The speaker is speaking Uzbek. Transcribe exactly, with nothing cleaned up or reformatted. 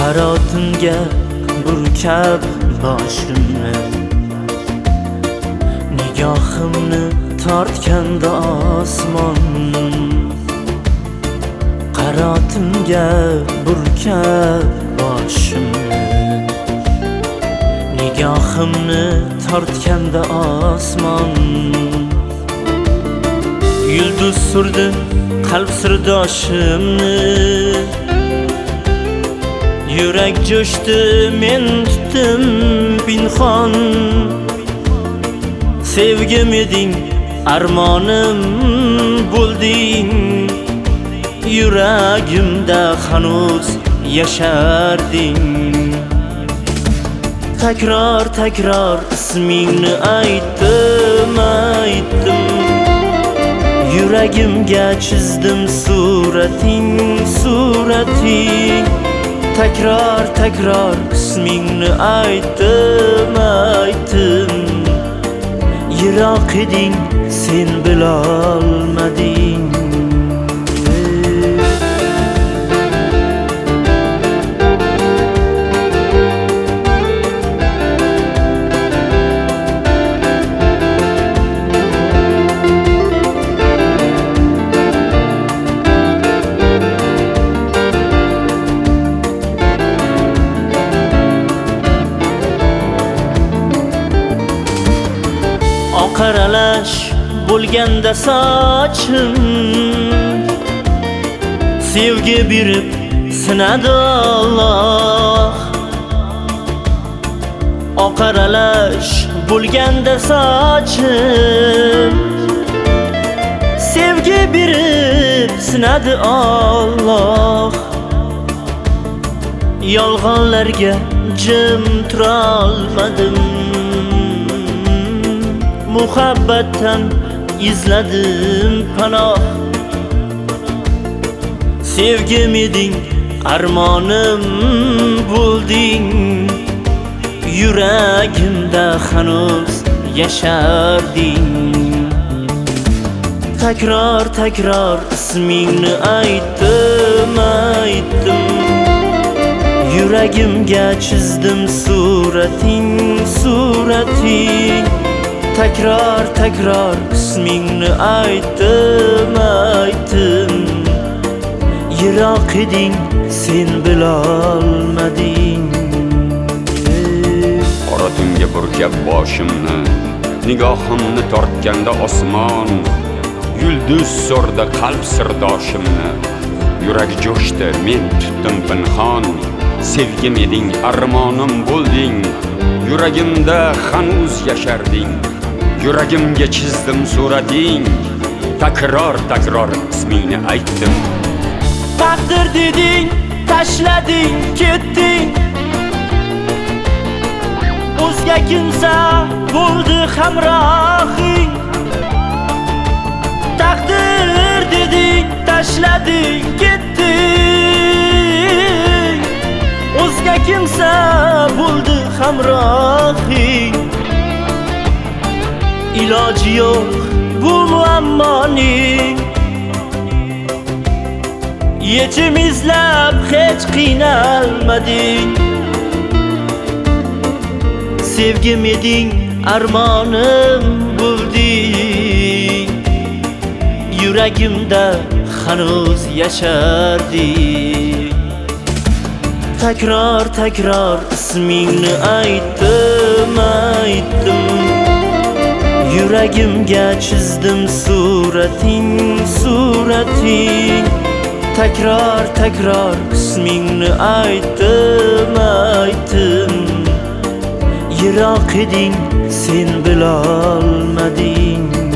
Harotimga burkab boshimni, nigohimni tortganda osmon. Harotimga burkab boshimni, nigohimni tortganda osmon. Yulduz surdi qalb sirdoshimni, yurak jo'shdi men tutdim pinhon. Sevgim eding, armonim bo'lding, yuragimda hanuz yasharding. Takror takror ismingni aytdim, aytdim, yuragimga chizdim surating, surating. Takror takror ismingni aytdim, aytdim, yiroq eding sen bilolmading. Qaralash bo'lganda sochim, sevgi berib sinadi Alloh. Oqaralash bo'lganda sochim, sevgi berib sinadi Alloh. Yolg'onlarga jim turolmadim, muhabbatdan izladim panoh. Sevgim eding, armonim bo'lding, yuragimda hanuz yasharding. Takror takror ismingni aytdim, aytdim, yuragimga chizdim surating, surating. Takror takror ismingni aytdim, aytdim, yiroq eding sen bilolmading. Harotimga burkab boshimni, nigohimni tortganda osmon. Yulduz so'rdi qalb sirdoshimni, yurak jo'shdi men tutdim pinhon. Sevgim eding, armonim bo'lding, yuragimda hanuz yasharding. Yuragimga chizdim surating, takror takror ismingni aytdim. Taqdir deding, tashlading, ketding, o'zga kimsa bo'ldi hamrohing. Taqdir deding, tashlading, ketding, o'zga kimsa bo'ldi hamrohing. Iloji yo'q bu muammoning, yechim izlab hech qiynalmading. Sevgim eding, armonim bo'lding, yuragimda hanuz yasharding. Takror takror ismingni aytdim, aytdim, yuragimga chizdim surating, surating. Takror takror ismingni aytdim, aytdim, yiroq eding sen bilolmading.